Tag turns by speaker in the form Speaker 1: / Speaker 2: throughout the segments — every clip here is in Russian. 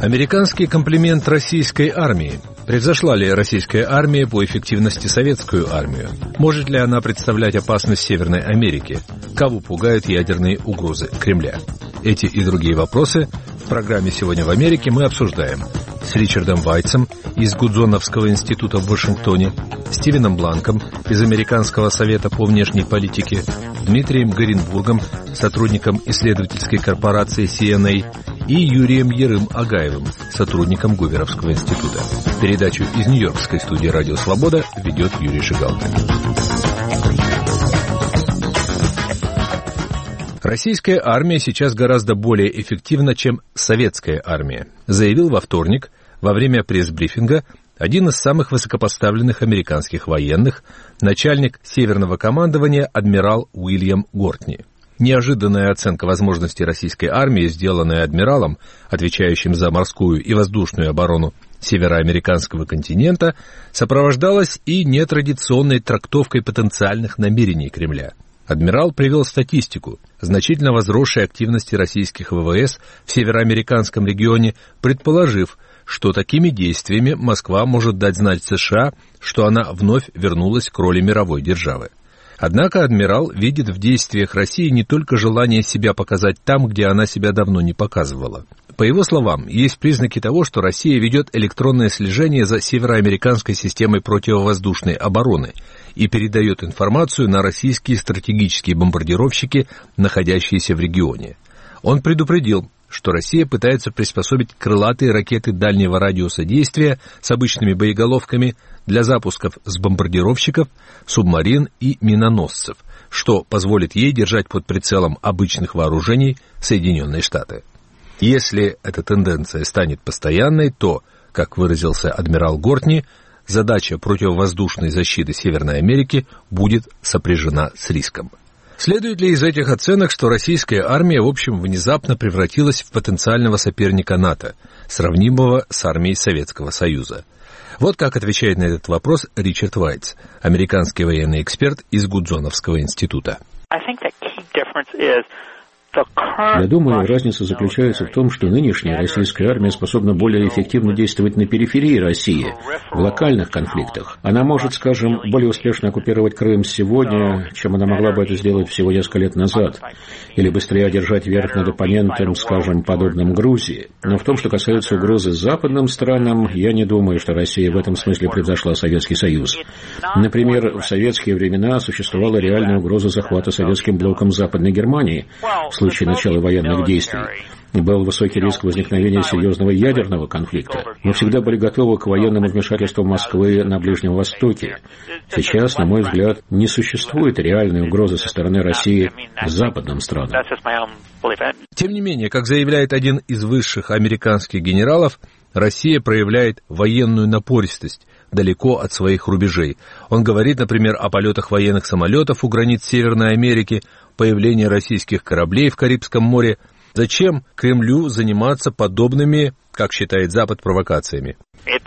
Speaker 1: Американский комплимент российской армии. Превзошла ли российская армия по эффективности советскую армию? Может ли она представлять опасность Северной Америке? Кого пугают ядерные угрозы Кремля? Эти и другие вопросы в программе «Сегодня в Америке» мы обсуждаем с Ричардом Вайцем из Гудзоновского института в Вашингтоне, Стивеном Бланком из Американского совета по внешней политике, Дмитрием Горенбургом, сотрудником исследовательской корпорации CNA, и Юрием Ярым-Агаевым, сотрудником Гуверовского института. Передачу из Нью-Йоркской студии «Радио Свобода» ведет Юрий Шигалкин. Российская армия сейчас гораздо более эффективна, чем советская армия, заявил во вторник во время пресс-брифинга один из самых высокопоставленных американских военных, начальник Северного командования адмирал Уильям Гортни. Неожиданная оценка возможностей российской армии, сделанная адмиралом, отвечающим за морскую и воздушную оборону североамериканского континента, сопровождалась и нетрадиционной трактовкой потенциальных намерений Кремля. Адмирал привел статистику значительно возросшей активности российских ВВС в североамериканском регионе, предположив, что такими действиями Москва может дать знать США, что она вновь вернулась к роли мировой державы. Однако адмирал видит в действиях России не только желание себя показать там, где она себя давно не показывала. По его словам, есть признаки того, что Россия ведет электронное слежение за североамериканской системой противовоздушной обороны и передает информацию на российские стратегические бомбардировщики, находящиеся в регионе. Он предупредил, что Россия пытается приспособить крылатые ракеты дальнего радиуса действия с обычными боеголовками для запусков с бомбардировщиков, субмарин и миноносцев, что позволит ей держать под прицелом обычных вооружений Соединенные Штаты. Если эта тенденция станет постоянной, то, как выразился адмирал Гортни, задача противовоздушной защиты Северной Америки будет сопряжена с риском. Следует ли из этих оценок, что российская армия, в общем, внезапно превратилась в потенциального соперника НАТО, сравнимого с армией Советского Союза? Вот как отвечает на этот вопрос Ричард Вайц, американский военный эксперт из Гудзоновского института.
Speaker 2: Я думаю, разница заключается в том, что нынешняя российская армия способна более эффективно действовать на периферии России, в локальных конфликтах. Она может, скажем, более успешно оккупировать Крым сегодня, чем она могла бы это сделать всего несколько лет назад, или быстрее одержать верх над оппонентом, скажем, подобным Грузии. Но в том, что касается угрозы западным странам, я не думаю, что Россия в этом смысле превзошла Советский Союз. Например, в советские времена существовала реальная угроза захвата советским блоком Западной Германии в случае начала военных действий. Был высокий риск возникновения серьезного ядерного конфликта. Мы всегда были готовы к военному вмешательству Москвы на Ближнем Востоке. Сейчас, на мой взгляд, не существует реальной угрозы со стороны России западным странам.
Speaker 1: Тем не менее, как заявляет один из высших американских генералов, Россия проявляет военную напористость далеко от своих рубежей. Он говорит, например, о полетах военных самолетов у границ Северной Америки, появлении российских кораблей в Карибском море. Зачем Кремлю заниматься подобными, как считает Запад, провокациями?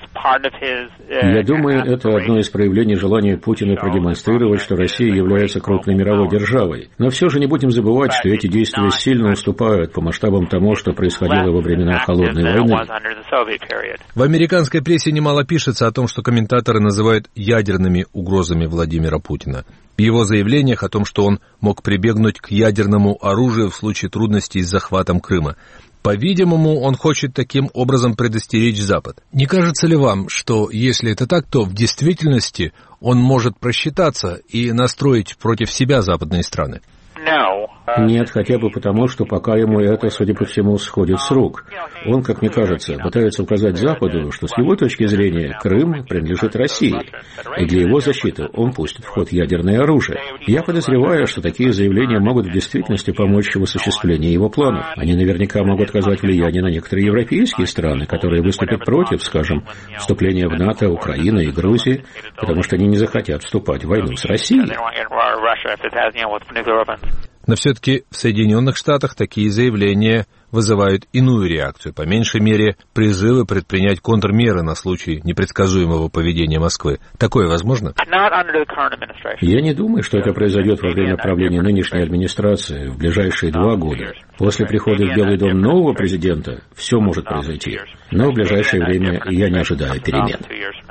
Speaker 2: Я думаю, это одно из проявлений желания Путина продемонстрировать, что Россия является крупной мировой державой. Но все же не будем забывать, что эти действия сильно уступают по масштабам тому, что происходило во времена Холодной войны.
Speaker 1: В американской прессе немало пишется о том, что комментаторы называют ядерными угрозами Владимира Путина. В его заявлениях о том, что он мог прибегнуть к ядерному оружию в случае трудностей с захватом Крыма. По-видимому, он хочет таким образом предостеречь Запад. Не кажется ли вам, что если это так, то в действительности он может просчитаться и настроить против себя западные страны?
Speaker 2: Нет, хотя бы потому, что пока ему это, судя по всему, сходит с рук. Он, как мне кажется, пытается указать Западу, что с его точки зрения Крым принадлежит России, и для его защиты он пустит в ход ядерное оружие. Я подозреваю, что такие заявления могут в действительности помочь в осуществлении его планов. Они наверняка могут оказать влияние на некоторые европейские страны, которые выступят против, скажем, вступления в НАТО Украины и Грузии, потому что они не захотят вступать в войну с Россией.
Speaker 1: Но все-таки в Соединенных Штатах такие заявления вызывают иную реакцию, по меньшей мере призывы предпринять контрмеры на случай непредсказуемого поведения Москвы. Такое возможно?
Speaker 2: Я не думаю, что это произойдет во время правления нынешней администрации в ближайшие 2 года. После прихода в Белый дом нового президента все может произойти, но в ближайшее время я не ожидаю перемен.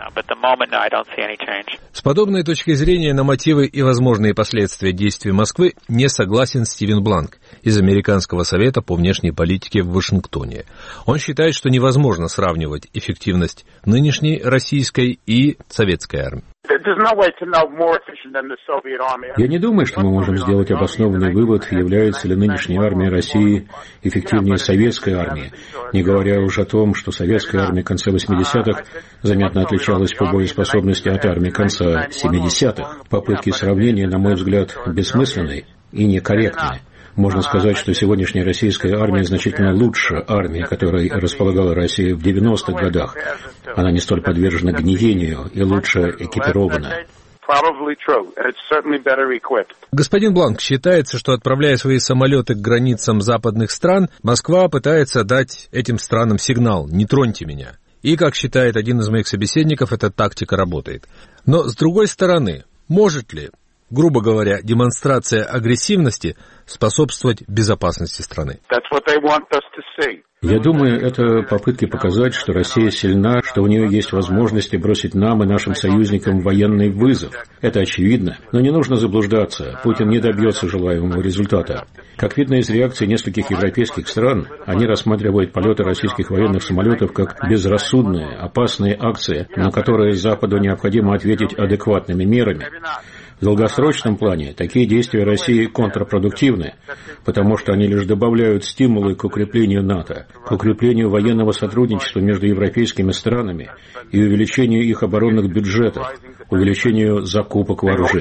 Speaker 1: С подобной точкой зрения на мотивы и возможные последствия действий Москвы не согласен Стивен Бланк из Американского совета по внешней политике в Вашингтоне. Он считает, что невозможно сравнивать эффективность нынешней российской и советской армии.
Speaker 2: Я не думаю, что мы можем сделать обоснованный вывод, является ли нынешняя армия России эффективнее советской армии, не говоря уже о том, что советская армия конца 80-х заметно отличалась по боеспособности от армии конца 70-х. Попытки сравнения, на мой взгляд, бессмысленны и некорректны. Можно сказать, что сегодняшняя российская армия значительно лучше армии, которой располагала Россия в 90-х годах. Она не столь подвержена гниению и лучше экипирована.
Speaker 1: Господин Бланк, считается, что, отправляя свои самолеты к границам западных стран, Москва пытается дать этим странам сигнал «не троньте меня». И, как считает один из моих собеседников, эта тактика работает. Но, с другой стороны, может ли, грубо говоря, демонстрация агрессивности способствовать безопасности страны?
Speaker 2: Я думаю, это попытки показать, что Россия сильна, что у нее есть возможности бросить нам и нашим союзникам военный вызов. Это очевидно, но не нужно заблуждаться. Путин не добьется желаемого результата. Как видно из реакции нескольких европейских стран, они рассматривают полеты российских военных самолетов как безрассудные, опасные акции, на которые Западу необходимо ответить адекватными мерами. В долгосрочном плане такие действия России контрпродуктивны, потому что они лишь добавляют стимулы к укреплению НАТО, к укреплению военного сотрудничества между европейскими странами и увеличению их оборонных бюджетов, увеличению закупок вооружений.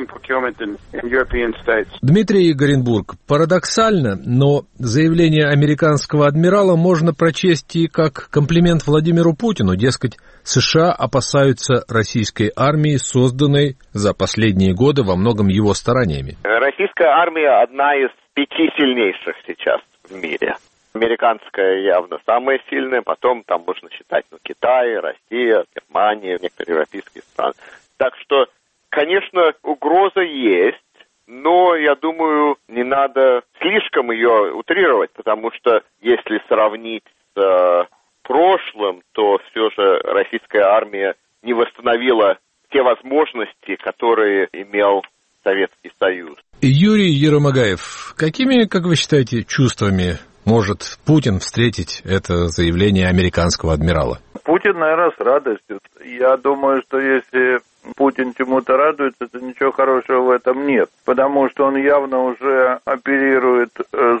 Speaker 1: Дмитрий Горенбург, парадоксально, но заявление американского адмирала можно прочесть и как комплимент Владимиру Путину, дескать, США опасаются российской армии, созданной за последние годы во многом его стараниями.
Speaker 3: Российская армия одна из 5 сильнейших сейчас в мире. Американская явно самая сильная, потом там можно считать Китай, Россия, Германия, некоторые европейские страны. Так что, конечно, угроза есть, но, я думаю, не надо слишком ее утрировать, потому что если сравнить с прошлым, то все же российская армия не восстановила те возможности, которые имел Советский Союз.
Speaker 1: Юрий Еромагаев, какими, как вы считаете, чувствами может Путин встретить это заявление американского адмирала?
Speaker 4: Путин, наверное, с радостью. Я думаю, что если Путин чему-то радуется, то ничего хорошего в этом нет. Потому что он явно уже оперирует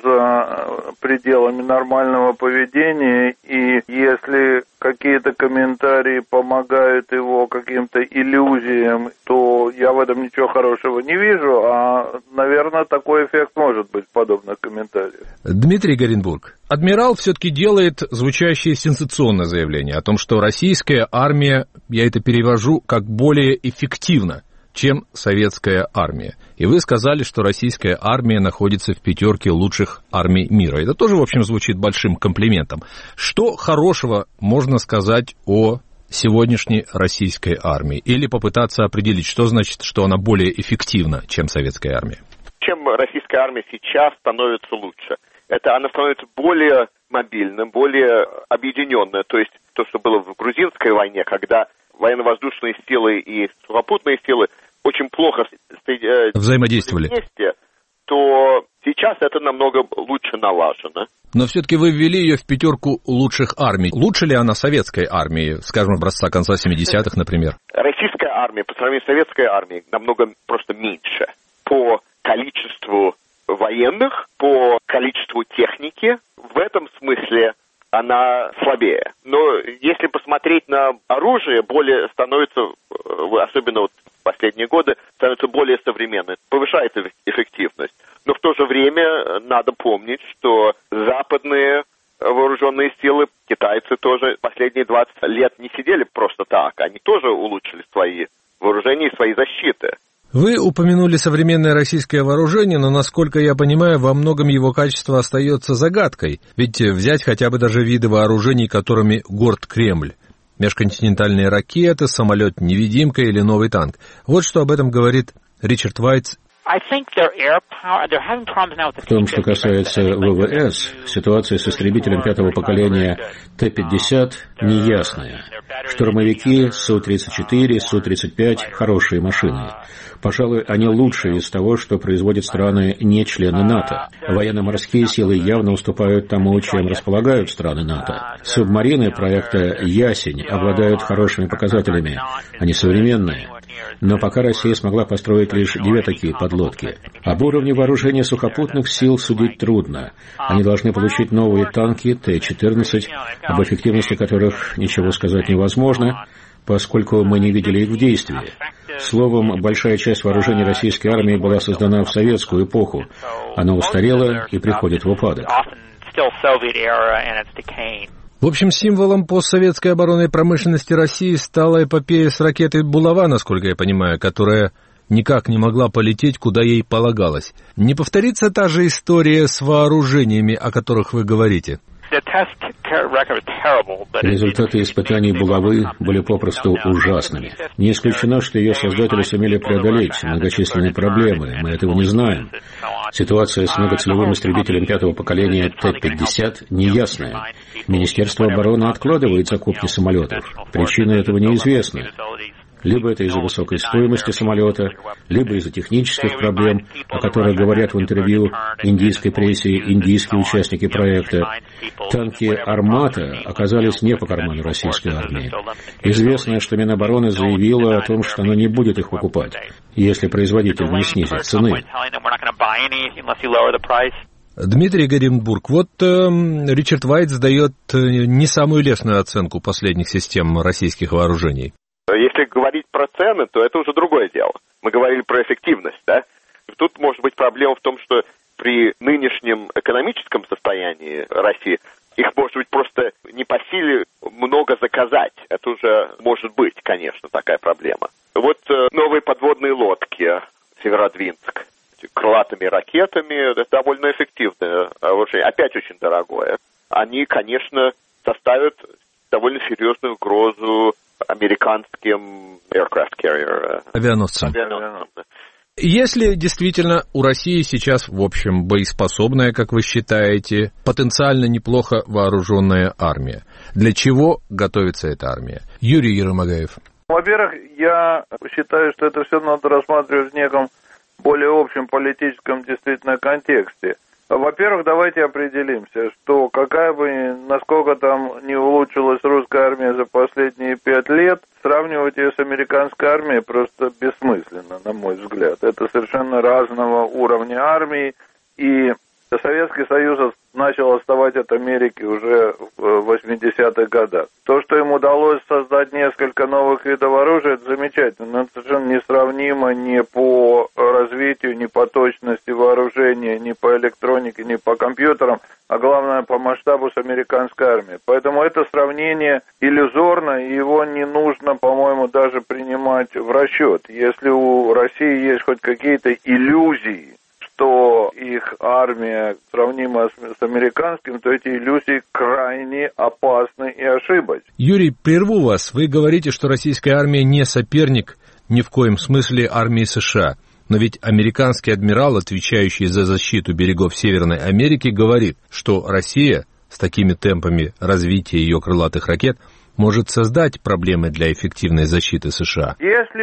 Speaker 4: за пределами нормального поведения. И если какие-то комментарии помогают его каким-то иллюзиям, то я в этом ничего хорошего не вижу. А, наверное, такой эффект может быть в подобных комментариях.
Speaker 1: Дмитрий Горенбург, адмирал все-таки делает звучащее сенсационное заявление о том, что российская армия, я это перевожу, как более эффективна, чем советская армия. И вы сказали, что российская армия находится в 5 лучших армий мира. Это тоже, в общем, звучит большим комплиментом. Что хорошего можно сказать о сегодняшней российской армии? Или попытаться определить, что значит, что она более эффективна, чем советская армия?
Speaker 3: Чем российская армия сейчас становится лучше? Это она становится более мобильной, более объединенной. То есть то, что было в грузинской войне, когда военно-воздушные силы и сухопутные силы очень плохо
Speaker 1: взаимодействовали
Speaker 3: вместе, то сейчас это намного лучше налажено.
Speaker 1: Но все-таки вы ввели ее в 5 лучших армий. Лучше ли она советской армии, скажем, образца конца 70-х, например?
Speaker 3: Российская армия по сравнению с советской армией намного просто меньше по количеству военных, по количеству техники. В этом смысле она слабее. Но если посмотреть на оружие, более становится, особенно вот в последние годы, становится более современной, повышается эффективность. Но в то же время надо помнить, что западные вооруженные силы, китайцы тоже последние 20 лет не сидели просто так. Они тоже улучшили свои вооружения и свои защиты.
Speaker 1: Вы упомянули современное российское вооружение, но, насколько я понимаю, во многом его качество остается загадкой. Ведь взять хотя бы даже виды вооружений, которыми горд Кремль. Межконтинентальные ракеты, самолет-невидимка или новый танк. Вот что об этом говорит Ричард Вайтс.
Speaker 2: В том, что касается ВВС, ситуация с истребителем пятого поколения Т-50 неясная. Штурмовики Су-34, Су-35 – хорошие машины. Пожалуй, они лучшие из того, что производят страны не члены НАТО. Военно-морские силы явно уступают тому, чем располагают страны НАТО. Субмарины проекта «Ясень» обладают хорошими показателями. Они современные. Но пока Россия смогла построить лишь 2 такие подлодки. Об уровне вооружения сухопутных сил судить трудно. Они должны получить новые танки Т-14, об эффективности которых ничего сказать невозможно, поскольку мы не видели их в действии. Словом, большая часть вооружений российской армии была создана в советскую эпоху. Она устарела и приходит в упадок.
Speaker 1: В общем, символом постсоветской оборонной промышленности России стала эпопея с ракетой «Булава», насколько я понимаю, которая никак не могла полететь, куда ей полагалось. Не повторится та же история с вооружениями, о которых вы говорите?
Speaker 2: Результаты испытаний «Булавы» были попросту ужасными. Не исключено, что ее создатели сумели преодолеть многочисленные проблемы, мы этого не знаем. Ситуация с многоцелевым истребителем пятого поколения Т-50 неясная. Министерство обороны откладывает закупки самолетов. Причина этого неизвестна. Либо это из-за высокой стоимости самолета, либо из-за технических проблем, о которых говорят в интервью индийской прессе индийские участники проекта. Танки «Армата» оказались не по карману российской армии. Известно, что Минобороны заявила о том, что она не будет их покупать, если производитель не снизит цены.
Speaker 1: Дмитрий Горенбург, вот Ричард Вайтс дает не самую лестную оценку последних систем российских вооружений.
Speaker 3: Если говорить про цены, то это уже другое дело. Мы говорили про эффективность, да? Тут может быть проблема в том, что при нынешнем экономическом состоянии России их, может быть, просто не по силе много заказать. Это уже может быть, конечно, такая проблема. Вот новые подводные лодки Северодвинск с крылатыми ракетами, это довольно эффективное вооружение, опять очень дорогое. Они, конечно, составят довольно серьезную угрозу американским aircraft carrier
Speaker 1: авианосцам. Если действительно у России сейчас, в общем, боеспособная, как вы считаете, потенциально неплохо вооруженная армия, для чего готовится эта армия? Юрий Еромагаев.
Speaker 4: Во-первых, я считаю, что это все надо рассматривать в неком более общем политическом действительно контексте. Во-первых, давайте определимся, что какая бы, насколько там не улучшилась русская армия за последние 5 лет, сравнивать ее с американской армией просто бессмысленно, на мой взгляд. Это совершенно разного уровня армии, и Советский Союз начал отставать от Америки уже в 80-х годах. То, что им удалось создать несколько новых видов оружия, это замечательно, но это совершенно несравнимо ни по развитию, ни по точности вооружения, ни по электронике, ни по компьютерам, а главное по масштабу с американской армией. Поэтому это сравнение иллюзорно, и его не нужно, по-моему, даже принимать в расчет. Если у России есть хоть какие-то иллюзии, что их армия сравнима с американским, то эти иллюзии крайне опасны и ошибочны.
Speaker 1: Юрий, прерву вас. Вы говорите, что российская армия не соперник ни в коем смысле армии США. Но ведь американский адмирал, отвечающий за защиту берегов Северной Америки, говорит, что Россия с такими темпами развития ее крылатых ракет может создать проблемы для эффективной защиты США.
Speaker 4: Если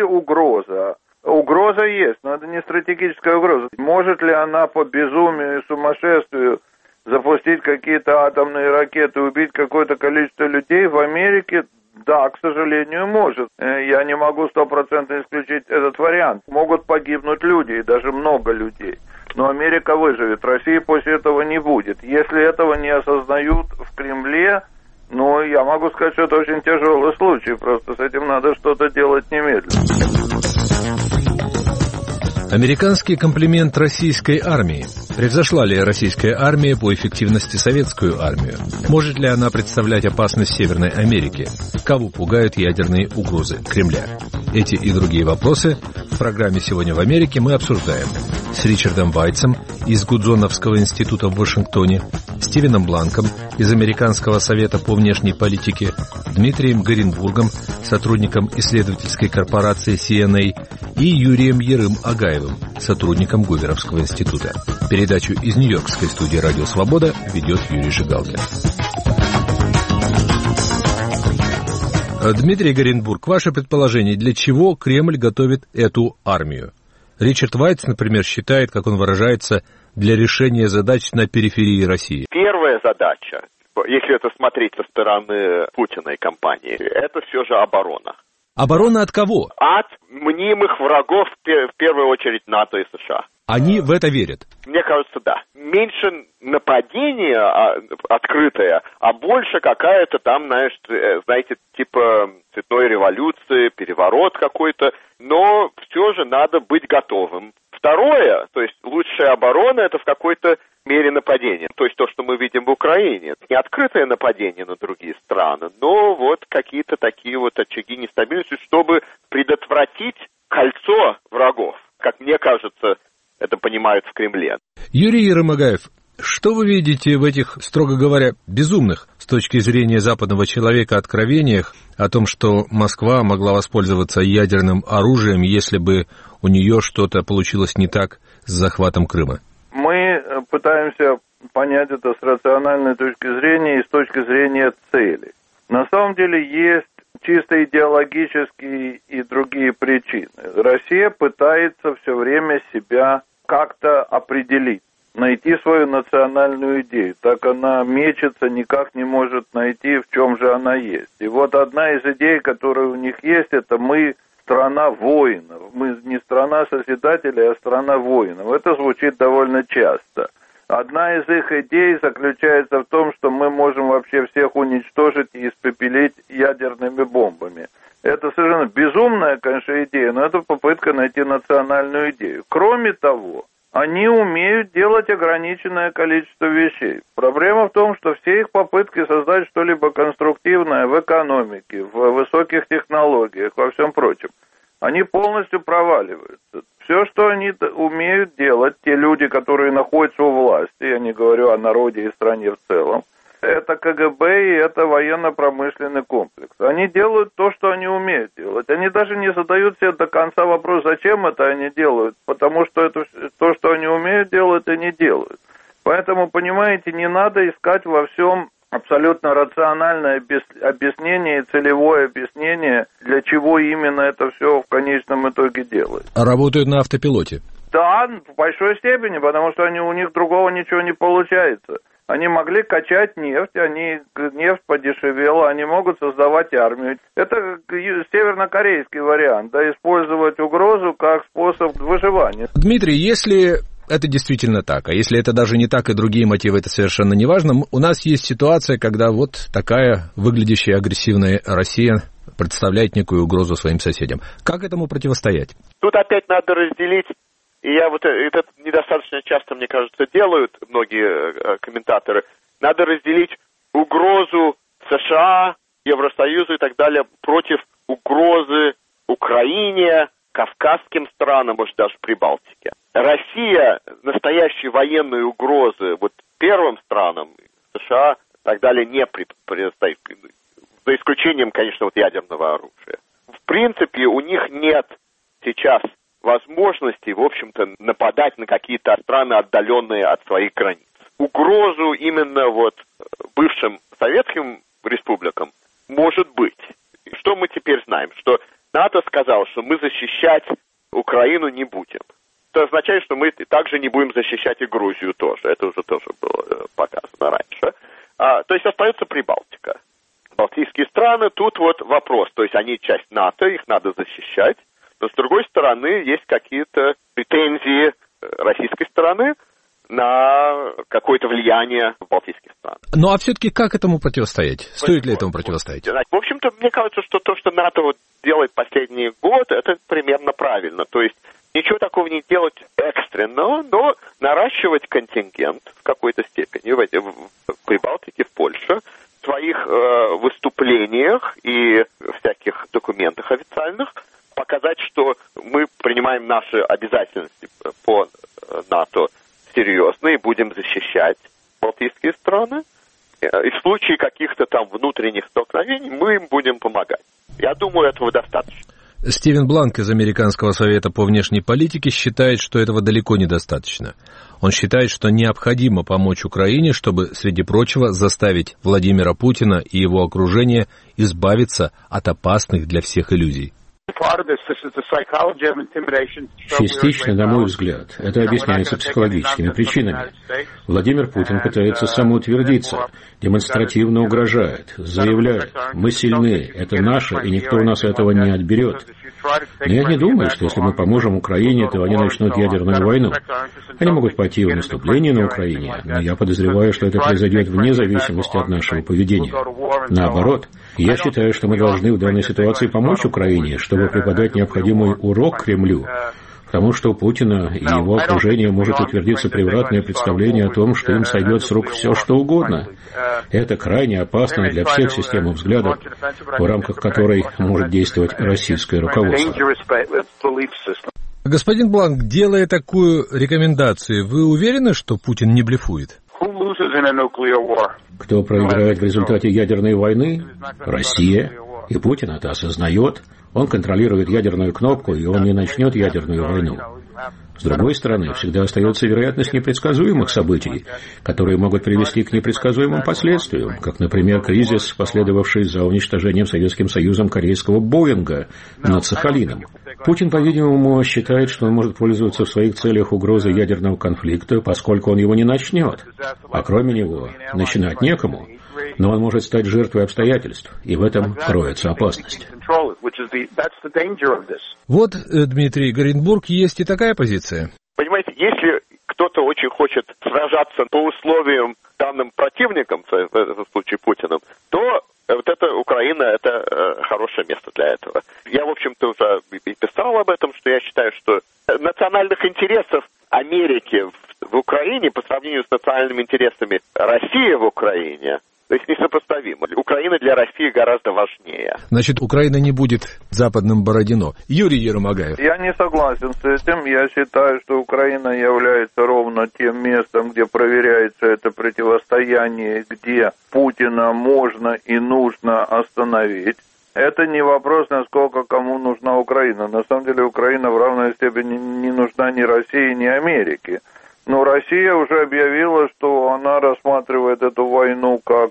Speaker 4: угроза есть, но это не стратегическая угроза. Может ли она по безумию и сумасшествию запустить какие-то атомные ракеты, убить какое-то количество людей в Америке? Да, к сожалению, может. Я не могу 100% исключить этот вариант. Могут погибнуть люди, и даже много людей. Но Америка выживет, России после этого не будет. Если этого не осознают в Кремле, ну, я могу сказать, что это очень тяжелый случай. Просто с этим надо что-то делать немедленно.
Speaker 1: Американский комплимент российской армии. Превзошла ли российская армия по эффективности советскую армию? Может ли она представлять опасность Северной Америки? Кого пугают ядерные угрозы Кремля? Эти и другие вопросы в программе «Сегодня в Америке» мы обсуждаем с Ричардом Вайцем из Гудзоновского института в Вашингтоне, Стивеном Бланком из Американского совета по внешней политике, Дмитрием Горенбургом, сотрудником исследовательской корпорации CNA, и Юрием Ерым-Агаевым, сотрудником Гуверовского института. Передачу из Нью-Йоркской студии «Радио Свобода» ведет Юрий Жигалкин. Дмитрий Горенбург, ваше предположение, для чего Кремль готовит эту армию? Ричард Вайц, например, считает, как он выражается, для решения задач на периферии России.
Speaker 3: Первая задача, если это смотреть со стороны Путина и компании, это все же оборона.
Speaker 1: Оборона от кого?
Speaker 3: От мнимых врагов, в первую очередь, НАТО и США.
Speaker 1: Они в это верят?
Speaker 3: Мне кажется, да. Меньше нападение открытое, а больше какая-то там, знаете, типа цветной революции, переворот какой-то. Но все же надо быть готовым. Второе, то есть лучшая оборона, это в какой-то мере нападение. То есть то, что мы видим в Украине. Не открытое нападение на другие страны, но вот какие-то такие вот очаги нестабильности, чтобы предотвратить кольцо врагов. Как мне кажется, это понимают в Кремле.
Speaker 1: Юрий Ерым-Агаев, что вы видите в этих, строго говоря, безумных с точки зрения западного человека откровениях о том, что Москва могла воспользоваться ядерным оружием, если бы у нее что-то получилось не так с захватом Крыма?
Speaker 4: Мы пытаемся понять это с рациональной точки зрения и с точки зрения цели. На самом деле есть чисто идеологические и другие причины. Россия пытается все время себя как-то определить, найти свою национальную идею. Так она мечется, никак не может найти, в чем же она есть. И вот одна из идей, которая у них есть, это мы страна воинов. Мы не страна созидателей, а страна воинов. Это звучит довольно часто. Одна из их идей заключается в том, что мы можем вообще всех уничтожить и испепелить ядерными бомбами. Это совершенно безумная, конечно, идея, но это попытка найти национальную идею. Кроме того, они умеют делать ограниченное количество вещей. Проблема в том, что все их попытки создать что-либо конструктивное в экономике, в высоких технологиях, во всем прочем, они полностью проваливаются. Все, что они умеют делать, те люди, которые находятся у власти, я не говорю о народе и стране в целом, это КГБ и это военно-промышленный комплекс. Они делают то, что они умеют делать. Они даже не задают себе до конца вопрос, зачем это они делают, потому что это то, что они умеют делать, они делают. Поэтому, понимаете, не надо искать во всем абсолютно рациональное объяснение и целевое объяснение, для чего именно это все в конечном итоге делают.
Speaker 1: А работают на автопилоте?
Speaker 4: Да, в большой степени, потому что у них другого ничего не получается. Они могли качать нефть, нефть подешевела, они могут создавать армию. Это севернокорейский вариант, да, использовать угрозу как способ выживания.
Speaker 1: Дмитрий, если это действительно так, а если это даже не так и другие мотивы, это совершенно не важно, у нас есть ситуация, когда вот такая выглядящая агрессивная Россия представляет некую угрозу своим соседям. Как этому противостоять?
Speaker 3: Тут опять надо разделить. И это недостаточно часто, мне кажется, делают многие комментаторы. Надо разделить угрозу США, Евросоюзу и так далее против угрозы Украине, кавказским странам, может, даже Прибалтике. Россия настоящей военной угрозы вот первым странам, США и так далее, не предоставит. За исключением, конечно, вот ядерного оружия. В принципе, у них нет сейчас возможности, в общем-то, нападать на какие-то страны, отдаленные от своих границ. Угрозу именно вот бывшим советским республикам может быть. Что мы теперь знаем? Что НАТО сказал, что мы защищать Украину не будем. Это означает, что мы также не будем защищать и Грузию тоже. Это уже тоже было показано раньше. То есть остается Прибалтика. Балтийские страны, тут вот вопрос. То есть они часть НАТО, их надо защищать. Но, с другой стороны, есть какие-то претензии российской стороны на какое-то влияние балтийских стран.
Speaker 1: Ну, а все-таки как этому противостоять? Стоит ли этому противостоять?
Speaker 3: В общем-то, мне кажется, что то, что НАТО вот делает последний год, это примерно правильно. То есть ничего такого не делать экстренно, но наращивать контингент в какой-то степени в Прибалтике, в Польше, в своих выступлениях и всяких документах официальных показать, что мы принимаем наши обязательности по НАТО серьезно и будем защищать балтийские страны. И в случае каких-то там внутренних столкновений мы им будем помогать. Я думаю, этого достаточно.
Speaker 1: Стивен Бланк из Американского совета по внешней политике считает, что этого далеко недостаточно. Он считает, что необходимо помочь Украине, чтобы, среди прочего, заставить Владимира Путина и его окружение избавиться от опасных для всех иллюзий.
Speaker 2: Частично, на мой взгляд, это объясняется психологическими причинами. Владимир Путин пытается самоутвердиться, демонстративно угрожает, заявляет: «Мы сильны, это наше, и никто у нас этого не отберет». Но я не думаю, что если мы поможем Украине, то они начнут ядерную войну. Они могут пойти в наступление на Украине, но я подозреваю, что это произойдет вне зависимости от нашего поведения. Наоборот, я считаю, что мы должны в данной ситуации помочь Украине, чтобы преподать необходимый урок Кремлю, потому что у Путина и его окружения может утвердиться превратное представление о том, что им сойдет с рук все, что угодно. Это крайне опасно для всех систем взглядов, в рамках которой может действовать российское руководство.
Speaker 1: Господин Бланк, делая такую рекомендацию, вы уверены, что Путин не блефует?
Speaker 2: Кто проиграет в результате ядерной войны? Россия. И Путин это осознает. Он контролирует ядерную кнопку, и он не начнет ядерную войну. С другой стороны, всегда остается вероятность непредсказуемых событий, которые могут привести к непредсказуемым последствиям, как, например, кризис, последовавший за уничтожением Советским Союзом корейского «Боинга» над Сахалином. Путин, по-видимому, считает, что он может пользоваться в своих целях угрозой ядерного конфликта, поскольку он его не начнет. А кроме него, начинать некому. Но он может стать жертвой обстоятельств, и в этом кроется опасность.
Speaker 1: Вот, Дмитрий Горенбург, есть и такая позиция.
Speaker 3: Понимаете, если кто-то очень хочет сражаться по условиям, данным противником, в этом случае Путиным, то вот эта Украина – это хорошее место для этого. Я, в общем-то, уже и писал об этом, что я считаю, что национальных интересов Америки в Украине по сравнению с национальными интересами России в Украине, то есть несопоставимо. Украина для России гораздо важнее.
Speaker 1: Значит, Украина не будет западным Бородино. Юрий Ермогаев.
Speaker 4: Я не согласен с этим. Я считаю, что Украина является ровно тем местом, где проверяется это противостояние, где Путина можно и нужно остановить. Это не вопрос, насколько кому нужна Украина. На самом деле Украина в равной степени не нужна ни России, ни Америке. Но Россия уже объявила, что она рассматривает эту войну как,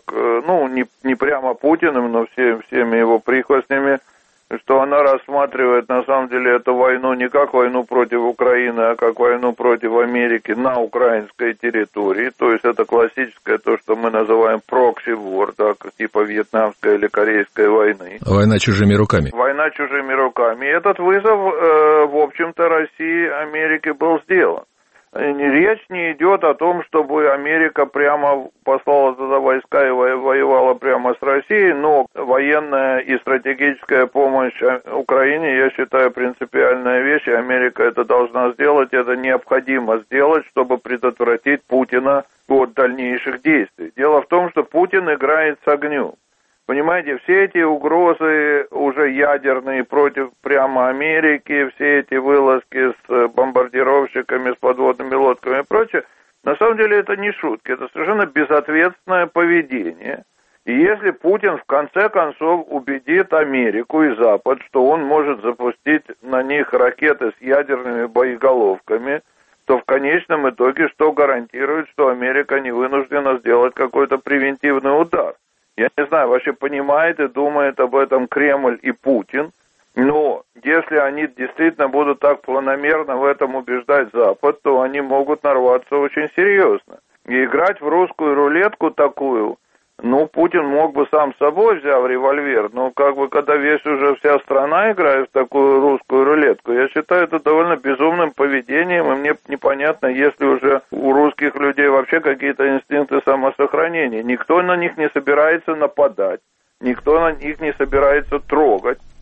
Speaker 4: не прямо Путиным, но всеми его прихвостнями, что она рассматривает на самом деле эту войну не как войну против Украины, а как войну против Америки на украинской территории. То есть это классическое, то, что мы называем прокси-вор, так, типа вьетнамской или корейской войны.
Speaker 1: Война чужими руками.
Speaker 4: Война чужими руками. И этот вызов, в общем-то, России, Америке был сделан. Речь не идет о том, чтобы Америка прямо послала туда войска и воевала прямо с Россией, но военная и стратегическая помощь Украине, я считаю, принципиальная вещь, и Америка это должна сделать, это необходимо сделать, чтобы предотвратить Путина от дальнейших действий. Дело в том, что Путин играет с огнем. Понимаете, все эти угрозы уже ядерные против прямо Америки, все эти вылазки с бомбардировщиками, с подводными лодками и прочее, на самом деле это не шутки, это совершенно безответственное поведение. И если Путин в конце концов убедит Америку и Запад, что он может запустить на них ракеты с ядерными боеголовками, то в конечном итоге что гарантирует, что Америка не вынуждена сделать какой-то превентивный удар? Я не знаю, вообще понимает и думает об этом Кремль и Путин, но если они действительно будут так планомерно в этом убеждать Запад, то они могут нарваться очень серьезно. И играть в русскую рулетку такую, Путин мог бы сам с собой, взяв револьвер, но когда весь уже вся страна играет в такую русскую рулетку, я считаю это довольно безумным поведением, и мне непонятно, есть ли уже у русских людей вообще какие-то инстинкты самосохранения. Никто на них не собирается нападать, никто на них не собирается трогать.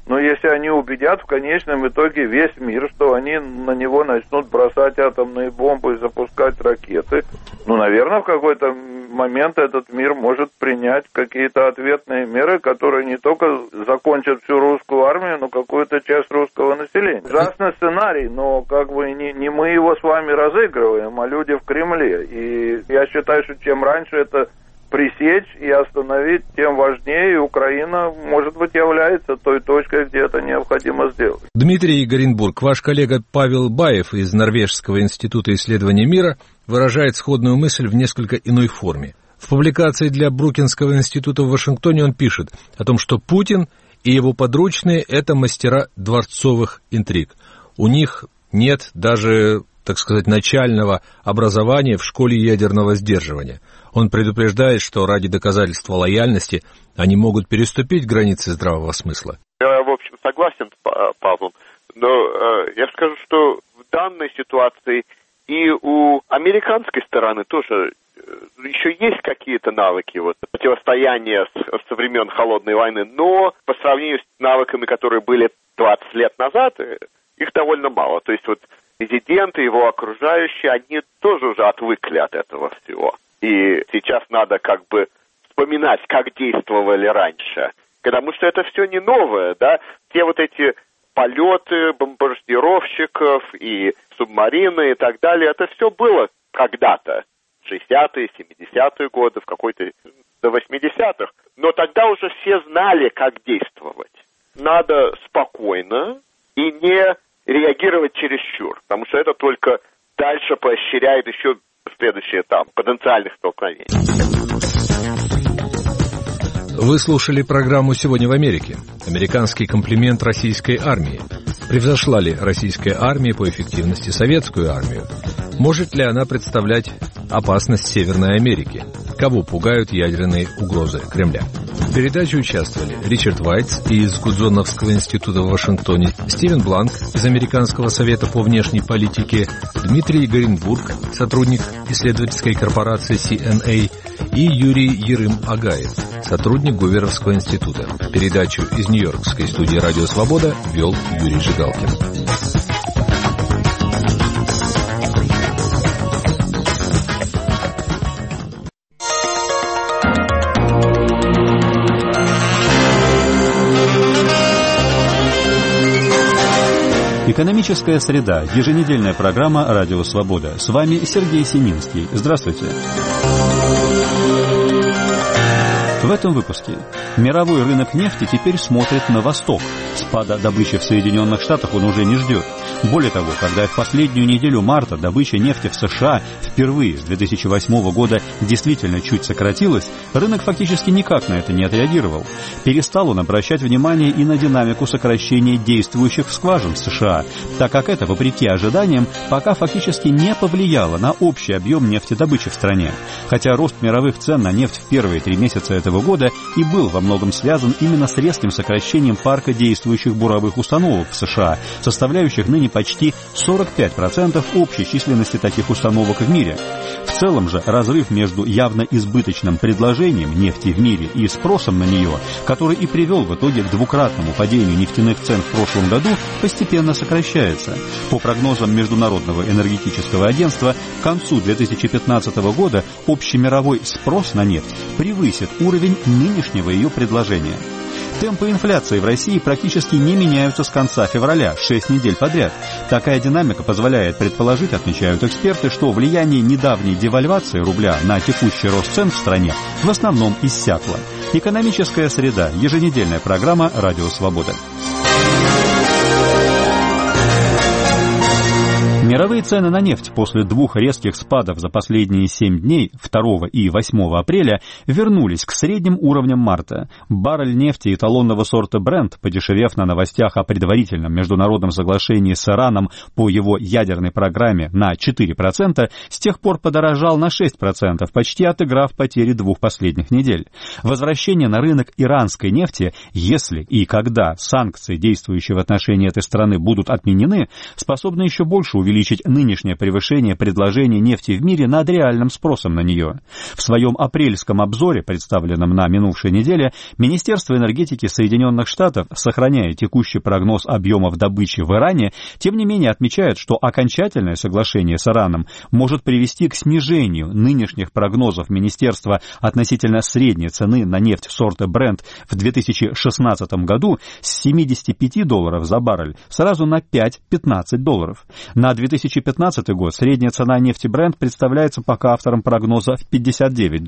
Speaker 4: Но если они убедят в конечном итоге весь мир, что они на него начнут бросать атомные бомбы и запускать ракеты, наверное, в какой-то момент этот мир может принять какие-то ответные меры, которые не только закончат всю русскую армию, но какую-то часть русского населения. Ужасный сценарий, но не мы его с вами разыгрываем, а люди в Кремле. И я считаю, что чем раньше это пресечь и остановить, тем важнее, и Украина, может быть, является той точкой, где это необходимо сделать.
Speaker 1: Дмитрий Горенбург, ваш коллега Павел Баев из Норвежского института исследования мира выражает сходную мысль в несколько иной форме. В публикации для Брукинского института в Вашингтоне он пишет о том, что Путин и его подручные – это мастера дворцовых интриг. У них нет даже, так сказать, начального образования в школе ядерного сдерживания. Он предупреждает, что ради доказательства лояльности они могут переступить границы здравого смысла.
Speaker 3: Я, в общем, согласен с Павлом, но я скажу, что в данной ситуации и у американской стороны тоже еще есть какие-то навыки противостояния со времен Холодной войны, но по сравнению с навыками, которые были 20 лет назад, их довольно мало. То есть президент и его окружающие, они тоже уже отвыкли от этого всего. И сейчас надо вспоминать, как действовали раньше. Потому что это все не новое, да. Те эти полеты бомбардировщиков и субмарины и так далее, это все было когда-то. 60-е, 70-е годы, до 80-х. Но тогда уже все знали, как действовать. Надо спокойно и не реагировать чересчур, потому что это только дальше поощряет еще следующий этап потенциальных столкновений.
Speaker 1: Вы слушали программу «Сегодня в Америке». Американский комплимент российской армии. Превзошла ли российская армия по эффективности советскую армию? Может ли она представлять опасность Северной Америки? Кого пугают ядерные угрозы Кремля? В передаче участвовали Ричард Вайтс из Гудзоновского института в Вашингтоне, Стивен Бланк из Американского совета по внешней политике, Дмитрий Горенбург, сотрудник исследовательской корпорации CNA, и Юрий Ерым-Агаев, сотрудник Гуверовского института. Передачу из Нью-Йоркской студии «Радио Свобода» вел Юрий Жигалкин.
Speaker 5: Экономическая среда. Еженедельная программа «Радио Свобода». С вами Сергей Сининский. Здравствуйте. В этом выпуске. Мировой рынок нефти теперь смотрит на восток. Спада добычи в Соединенных Штатах он уже не ждет. Более того, когда в последнюю неделю марта добыча нефти в США впервые с 2008 года действительно чуть сократилась, рынок фактически никак на это не отреагировал. Перестал он обращать внимание и на динамику сокращения действующих скважин в США, так как это, вопреки ожиданиям, пока фактически не повлияло на общий объем нефтедобычи в стране. Хотя рост мировых цен на нефть в первые 3 месяца этого года и был во многом связан именно с резким сокращением парка действующих буровых установок в США, составляющих ныне почти 45% общей численности таких установок в мире. В целом же разрыв между явно избыточным предложением нефти в мире и спросом на нее, который и привел в итоге к двукратному падению нефтяных цен в прошлом году, постепенно сокращается. По прогнозам Международного энергетического агентства, к концу 2015 года общемировой спрос на нефть превысит уровень нынешнего ее предложения. Темпы инфляции в России практически не меняются с конца февраля, 6 недель подряд. Такая динамика позволяет предположить, отмечают эксперты, что влияние недавней девальвации рубля на текущий рост цен в стране в основном иссякло. Экономическая среда. Еженедельная программа «Радио Свобода». Мировые цены на нефть после 2 резких спадов за последние 7 дней, 2 и 8 апреля, вернулись к средним уровням марта. Баррель нефти эталонного сорта Brent, подешевев на новостях о предварительном международном соглашении с Ираном по его ядерной программе на 4%, с тех пор подорожал на 6%, почти отыграв потери 2 последних недель. Возвращение на рынок иранской нефти, если и когда санкции, действующие в отношении этой страны, будут отменены, способны еще больше увеличить увеличить нынешнее превышение предложения нефти в мире над реальным спросом на нее. В своем апрельском обзоре, представленном на минувшей неделе, Министерство энергетики Соединенных Штатов, сохраняя текущий прогноз объемов добычи в Иране, тем не менее отмечает, что окончательное соглашение с Ираном может привести к снижению нынешних прогнозов министерства относительно средней цены на нефть сорта Brent в 2016 году с $75 за баррель сразу на $5-15. На 2015 год средняя цена нефти Brent представляется пока авторам прогноза в $59.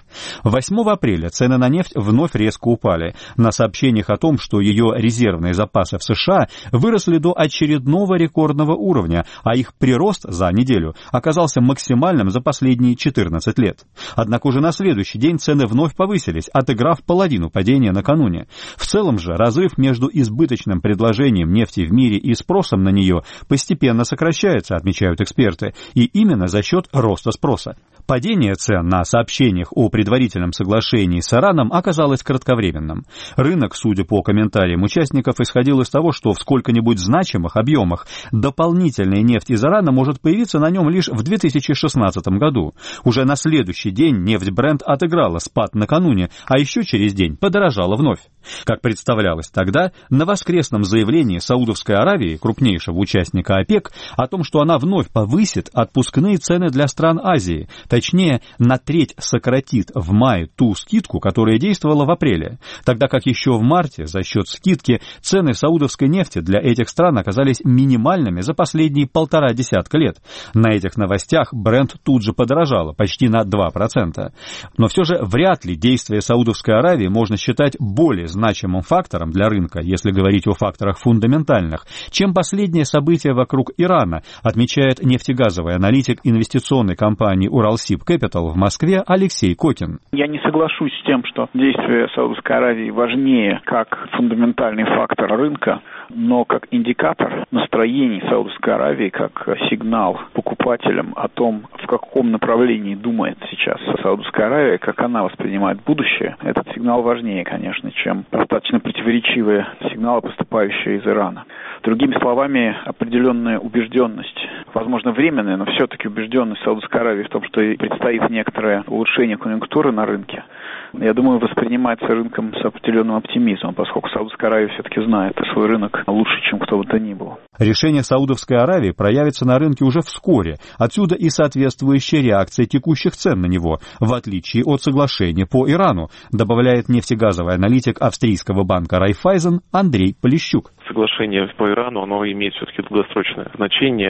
Speaker 5: 8 апреля цены на нефть вновь резко упали на сообщениях о том, что ее резервные запасы в США выросли до очередного рекордного уровня, а их прирост за неделю оказался максимальным за последние 14 лет. Однако уже на следующий день цены вновь повысились, отыграв половину падения накануне. В целом же разрыв между избыточным предложением нефти в мире и спросом на нее постепенно сокращается, отмечают эксперты, и именно за счет роста спроса. Падение цен на сообщениях о предварительном соглашении с Ираном оказалось кратковременным. Рынок, судя по комментариям участников, исходил из того, что в сколько-нибудь значимых объемах дополнительная нефть из Ирана может появиться на нем лишь в 2016 году. Уже на следующий день нефть Brent отыграла спад накануне, а еще через день подорожала вновь. Как представлялось тогда, на воскресном заявлении Саудовской Аравии, крупнейшего участника ОПЕК, о том, что она вновь повысит отпускные цены для стран Азии, точнее, на треть сократит в мае ту скидку, которая действовала в апреле, тогда как еще в марте за счет скидки цены саудовской нефти для этих стран оказались минимальными за последние 1,5 десятка лет. На этих новостях Brent тут же подорожала почти на 2%. Но все же вряд ли действия Саудовской Аравии можно считать более значимым фактором для рынка, если говорить о факторах фундаментальных, чем последнее событие вокруг Ирана, отмечает нефтегазовый аналитик инвестиционной компании «Уралсиб Capital» в Москве Алексей Кокин.
Speaker 6: Я не соглашусь с тем, что действия Саудовской Аравии важнее как фундаментальный фактор рынка, но как индикатор настроений Саудовской Аравии, как сигнал покупателям о том, в каком направлении думает сейчас Саудовская Аравия, как она воспринимает будущее. Этот сигнал важнее, конечно, чем достаточно противоречивые сигналы, поступающие из Ирана. Другими словами, определенная убежденность, возможно, временная, но все-таки убежденность Саудовской Аравии в том, что предстоит некоторое улучшение конъюнктуры на рынке, я думаю, воспринимается рынком с определенным оптимизмом, поскольку Саудовская Аравия все-таки знает свой рынок лучше, чем кто бы то ни было.
Speaker 5: Решение Саудовской Аравии проявится на рынке уже вскоре, отсюда и соответствующая реакция текущих цен на него, в отличие от соглашения по Ирану, добавляет нефтегазовый аналитик австрийского банка Райффайзен Андрей Полищук.
Speaker 7: Соглашение по Ирану, оно имеет все-таки долгосрочное значение.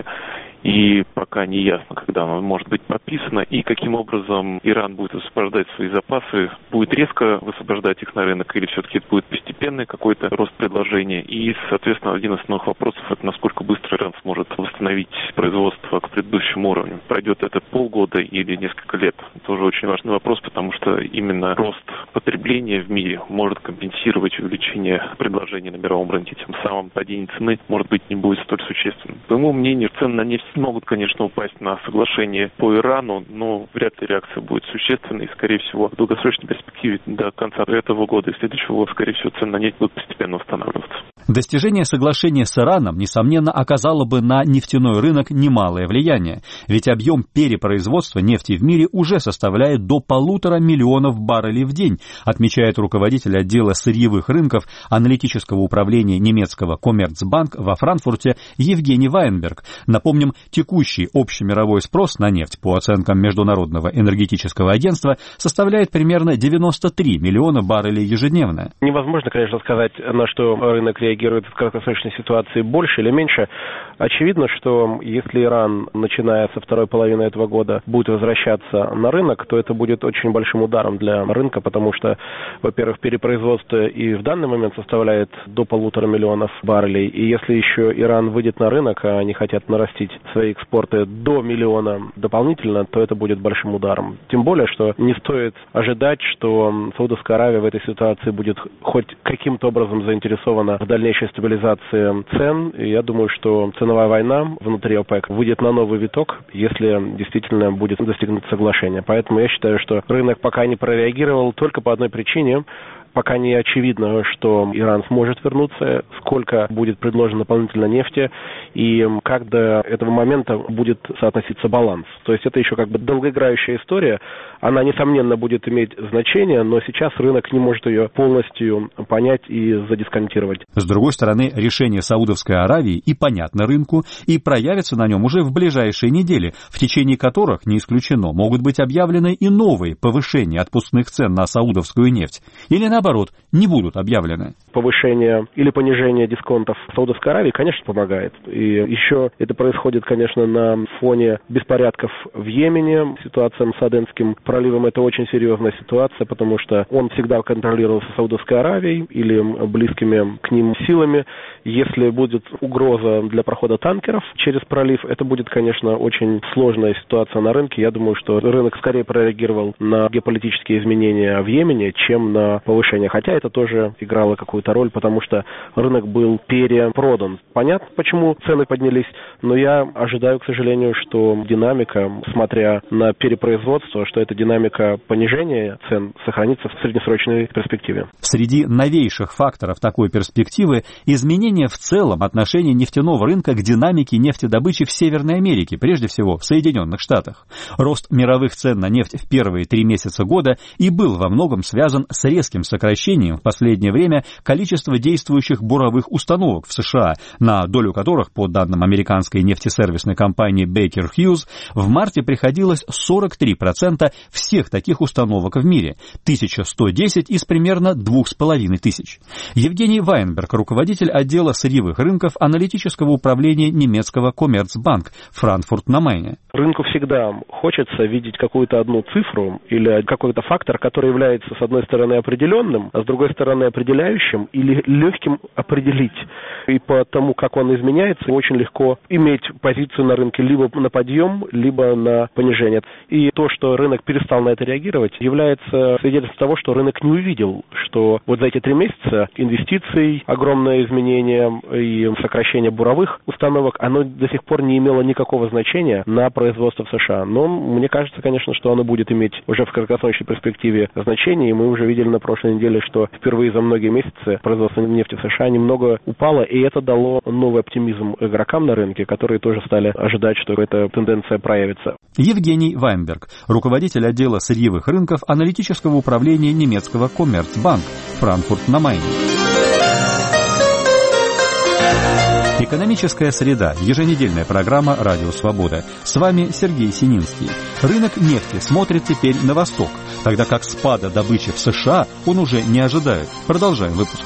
Speaker 7: И пока не ясно, когда оно может быть подписано и каким образом Иран будет высвобождать свои запасы, будет резко высвобождать их на рынок или все-таки это будет постепенный какой-то рост предложения. И, соответственно, один из основных вопросов – это насколько быстро Иран сможет восстановить производство к предыдущему уровню. Пройдет это полгода или несколько лет. Это тоже очень важный вопрос, потому что именно рост потребления в мире может компенсировать увеличение предложения на мировом рынке. Тем самым падение цены, может быть, не будет столь существенным. По моему мнению, цены на нефть могут, конечно, упасть на соглашение по Ирану, но вряд ли реакция будет существенной. И, скорее всего, в долгосрочной перспективе до конца этого года и следующего года, скорее всего, цены на нефть будут постепенно восстанавливаться.
Speaker 5: Достижение соглашения с Ираном, несомненно, оказало бы на нефтяной рынок немалое влияние, ведь объем перепроизводства нефти в мире уже составляет до 1,5 миллиона баррелей в день, отмечает руководитель отдела сырьевых рынков аналитического управления немецкого Коммерцбанк во Франкфурте Евгений Вайнберг. Напомним, текущий общемировой спрос на нефть по оценкам Международного энергетического агентства составляет примерно 93 миллиона баррелей ежедневно.
Speaker 8: Невозможно, конечно, сказать, на что рынок реагирует в краткосрочной ситуации больше или меньше. Очевидно, что если Иран, начиная со второй половины этого года, будет возвращаться на рынок, то это будет очень большим ударом для рынка, потому что, во-первых, перепроизводство и в данный момент составляет до 1,5 миллиона баррелей. И если еще Иран выйдет на рынок, а они хотят нарастить свои экспорты до 1 миллиона дополнительно, то это будет большим ударом. Тем более, что не стоит ожидать, что Саудовская Аравия в этой ситуации будет хоть каким-то образом заинтересована в дальнейшей стабилизации цен. И я думаю, что ценовая война внутри ОПЕК выйдет на новый виток, если действительно будет достигнуто соглашение. Поэтому я считаю, что рынок пока не прореагировал только по одной причине. Пока не очевидно, что Иран сможет вернуться, сколько будет предложено дополнительно нефти и как до этого момента будет соотноситься баланс. То есть это еще как бы долгоиграющая история. Она, несомненно, будет иметь значение, но сейчас рынок не может ее полностью понять и задисконтировать.
Speaker 5: С другой стороны, решение Саудовской Аравии и понятно рынку, и проявится на нем уже в ближайшие недели, в течение которых, не исключено, могут быть объявлены и новые повышения отпускных цен на саудовскую нефть. Или наоборот, не будут объявлены.
Speaker 8: Повышение или понижение дисконтов в Саудовской Аравии, конечно, помогает. И еще это происходит, конечно, на фоне беспорядков в Йемене. Ситуация с Аденским проливом – это очень серьезная ситуация, потому что он всегда контролировался Саудовской Аравией или близкими к ним силами. Если будет угроза для прохода танкеров через пролив, это будет, конечно, очень сложная ситуация на рынке. Я думаю, что рынок скорее прореагировал на геополитические изменения в Йемене, чем на повышение. Хотя это тоже играло какую-то роль, потому что рынок был перепродан. Понятно, почему цены поднялись, но я ожидаю, к сожалению, что динамика, смотря на перепроизводство, что эта динамика понижения цен сохранится в среднесрочной перспективе.
Speaker 5: Среди новейших факторов такой перспективы изменение в целом отношения нефтяного рынка к динамике нефтедобычи в Северной Америке, прежде всего в Соединенных Штатах. Рост мировых цен на нефть в первые 3 месяца года и был во многом связан с резким сокращением в последнее время количества действующих буровых установок в США, на долю которых, по данным американской нефтесервисной компании Baker Hughes, в марте приходилось 43% всех таких установок в мире, 1110 из примерно 2500. Евгений Вайнберг, руководитель отдела сырьевых рынков аналитического управления немецкого Commerzbank, Франкфурт на Майне.
Speaker 8: Рынку всегда хочется видеть какую-то одну цифру или какой-то фактор, который является, с одной стороны, определенным, а с другой стороны, определяющим или легким определить. И по тому, как он изменяется, очень легко иметь позицию на рынке либо на подъем, либо на понижение. И то, что рынок перестал на это реагировать, является свидетельством того, что рынок не увидел, что вот за эти 3 месяца инвестиций, огромное изменение и сокращение буровых установок, оно до сих пор не имело никакого значения на производство в США. Но мне кажется, конечно, что оно будет иметь уже в краткосрочной перспективе значение, и мы уже видели на прошлой неделе, что впервые за многие месяцы производство нефти в США немного упало, и это дало новый оптимизм игрокам на рынке, которые тоже стали ожидать, что эта тенденция проявится.
Speaker 5: Евгений Вайнберг, руководитель отдела сырьевых рынков аналитического управления немецкого Commerzbank, Франкфурт на Майне. Экономическая среда. Еженедельная программа «Радио Свобода». С вами Сергей Сининский. Рынок нефти смотрит теперь на восток, тогда как спада добычи в США он уже не ожидает. Продолжаем выпуск.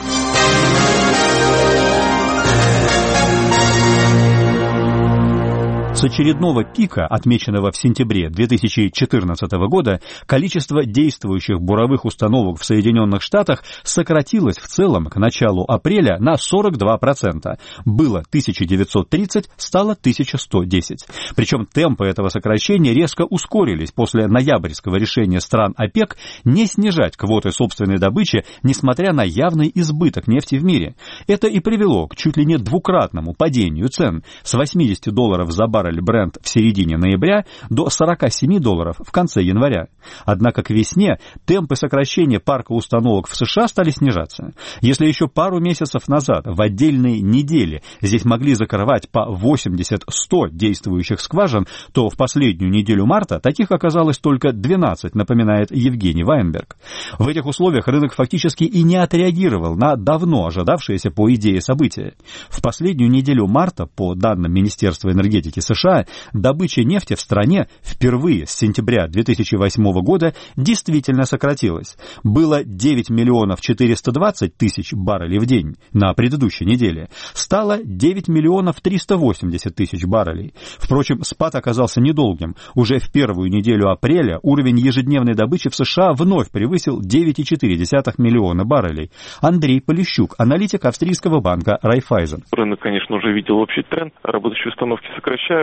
Speaker 5: С очередного пика, отмеченного в сентябре 2014 года, количество действующих буровых установок в Соединенных Штатах сократилось в целом к началу апреля на 42%. Было 1930, стало 1110. Причем темпы этого сокращения резко ускорились после ноябрьского решения стран ОПЕК не снижать квоты собственной добычи, несмотря на явный избыток нефти в мире. Это и привело к чуть ли не двукратному падению цен с $80 за баррель Брент в середине ноября до $47 в конце января. Однако к весне темпы сокращения парка установок в США стали снижаться. Если еще пару месяцев назад в отдельные недели здесь могли закрывать по 80-100 действующих скважин, то в последнюю неделю марта таких оказалось только 12, напоминает Евгений Вайнберг. В этих условиях рынок фактически и не отреагировал на давно ожидавшееся по идее события. В последнюю неделю марта, по данным Министерства энергетики США, добыча нефти в стране впервые с сентября 2008 года действительно сократилась. Было 9 миллионов 420 тысяч баррелей в день на предыдущей неделе. Стало 9 миллионов 380 тысяч баррелей. Впрочем, спад оказался недолгим. Уже в первую неделю апреля уровень ежедневной добычи в США вновь превысил 9,4 миллиона баррелей. Андрей Полищук, аналитик австрийского банка Райффайзен.
Speaker 7: Рынок, конечно, уже видел общий тренд. Работающие установки сокращаются.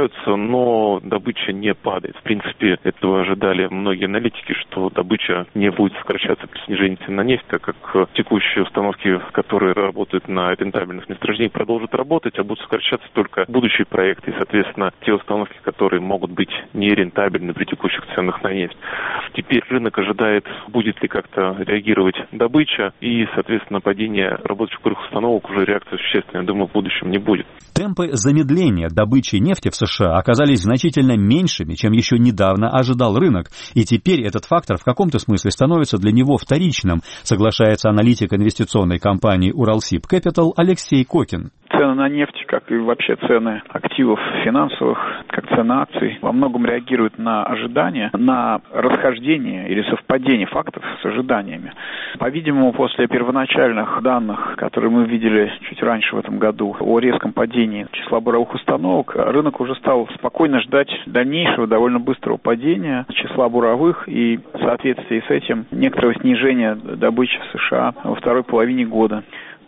Speaker 7: сокращаются, но добыча не падает. В принципе, этого ожидали многие аналитики, что добыча не будет сокращаться при снижении цен на нефть, так как текущие установки, которые работают на рентабельных месторождениях, продолжат работать, а будут сокращаться только будущие проекты. И, соответственно, те установки, которые могут быть нерентабельны при текущих ценах на нефть. Теперь рынок ожидает, будет ли как-то реагировать добыча, и, соответственно, падение работающих установок уже реакция существенная, думаю, в будущем не будет.
Speaker 5: Темпы замедления добычи нефти в США оказались значительно меньшими, чем еще недавно ожидал рынок, и теперь этот фактор в каком-то смысле становится для него вторичным, соглашается аналитик инвестиционной компании Уралсиб Capital Алексей Кокин.
Speaker 6: Цены на нефть, как и вообще цены активов финансовых, как цены акций, во многом реагируют на ожидания, на расхождение или совпадение фактов с ожиданиями. По-видимому, после первоначальных данных, которые мы видели чуть раньше в этом году, о резком падении числа буровых установок, рынок уже стал спокойно ждать дальнейшего, довольно быстрого падения числа буровых и в соответствии с этим некоторого снижения добычи в США во второй половине года.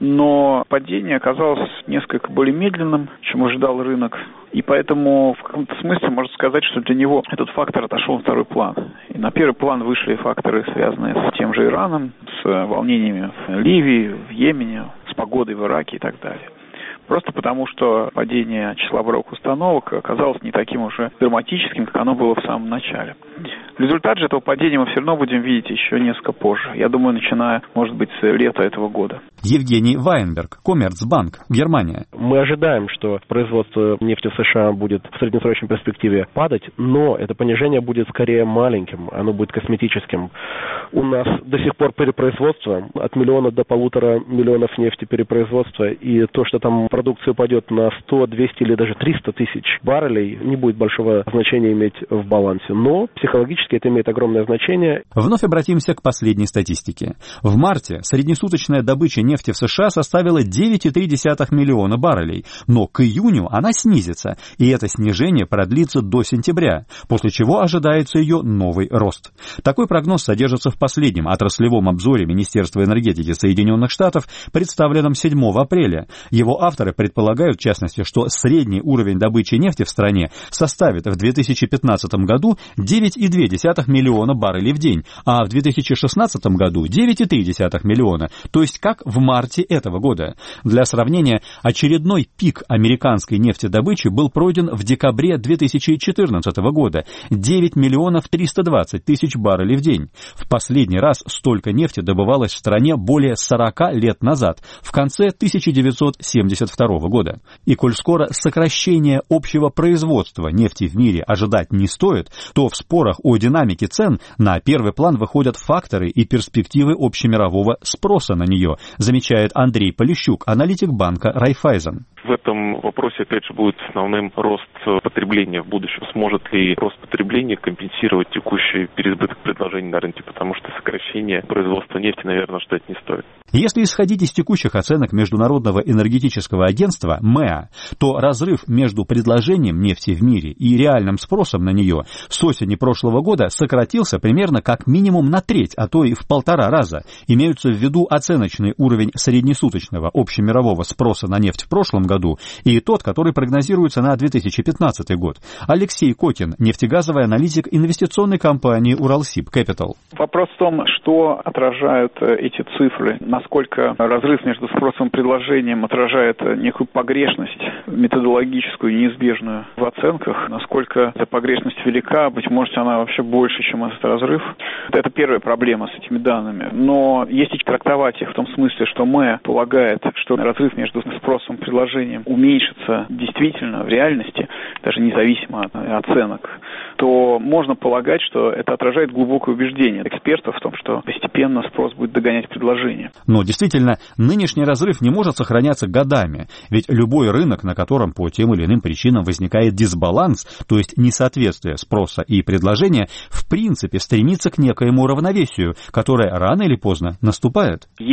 Speaker 6: Но падение оказалось несколько более медленным, чем ожидал рынок. И поэтому в каком-то смысле можно сказать, что для него этот фактор отошел на второй план. И на первый план вышли факторы, связанные с тем же Ираном, с волнениями в Ливии, в Йемене, с погодой в Ираке и так далее. Просто потому, что падение числа буровых установок оказалось не таким уже драматическим, как оно было в самом начале. Результат же этого падения мы все равно будем видеть еще несколько позже. Я думаю, начиная, может быть, с лета этого года.
Speaker 5: Евгений Вайнберг, Коммерцбанк, Германия.
Speaker 8: Мы ожидаем, что производство нефти в США будет в среднесрочной перспективе падать, но это понижение будет скорее маленьким, оно будет косметическим. У нас до сих пор перепроизводство от 1 миллиона до 1,5 миллиона нефти перепроизводства, и то, что там продукция упадет на 100, 200 или даже 300 тысяч баррелей, не будет большого значения иметь в балансе. Но психологически это имеет огромное значение.
Speaker 5: Вновь обратимся к последней статистике. В марте среднесуточная добыча нефти в США составила 9,3 миллиона баррелей, но к июню она снизится, и это снижение продлится до сентября, после чего ожидается ее новый рост. Такой прогноз содержится в последнем отраслевом обзоре Министерства энергетики Соединенных Штатов, представленном 7 апреля. Его авторы предполагают, в частности, что средний уровень добычи нефти в стране составит в 2015 году 9,2 миллиона баррелей в день, а в 2016 году 9,3 миллиона, то есть как в марте этого года. Для сравнения, очередной пик американской нефтедобычи был пройден в декабре 2014 года – 9 миллионов 320 тысяч баррелей в день. В последний раз столько нефти добывалось в стране более 40 лет назад, в конце 1972 года. И коль скоро сокращение общего производства нефти в мире ожидать не стоит, то в спорах о динамике цен на первый план выходят факторы и перспективы общемирового спроса на нее, замечает Андрей Полищук, аналитик банка Райффайзен.
Speaker 7: В этом вопросе, опять же, будет основным рост потребления в будущем. Сможет ли рост потребления компенсировать текущий переизбыток предложений на рынке, потому что сокращение производства нефти, наверное, ждать не стоит.
Speaker 5: Если исходить из текущих оценок Международного энергетического агентства МЭА, то разрыв между предложением нефти в мире и реальным спросом на нее с осени прошлого года сократился примерно как минимум на треть, а то и в 1,5 раза. Имеются в виду оценочный уровень среднесуточного общемирового спроса на нефть в прошлом году и тот, который прогнозируется на 2015 год. Алексей Кокин, нефтегазовый аналитик инвестиционной компании Уралсиб Capital.
Speaker 6: Вопрос в том, что отражают эти цифры, насколько разрыв между спросом и предложением отражает некую погрешность методологическую, неизбежную в оценках, насколько эта погрешность велика, быть может, она вообще больше, чем этот разрыв. Это первая проблема с этими данными. Но если трактовать их в том смысле, что МЭА полагает, что разрыв между спросом и предложением уменьшится действительно в реальности, даже независимо от оценок, то можно полагать, что это отражает глубокое убеждение экспертов в том, что постепенно спрос будет догонять предложение.
Speaker 5: Но действительно, нынешний разрыв не может сохраняться годами, ведь любой рынок, на котором по тем или иным причинам возникает дисбаланс, то есть несоответствие спроса и предложения, в принципе стремится к некоему равновесию, которое рано или поздно наступает.
Speaker 6: Если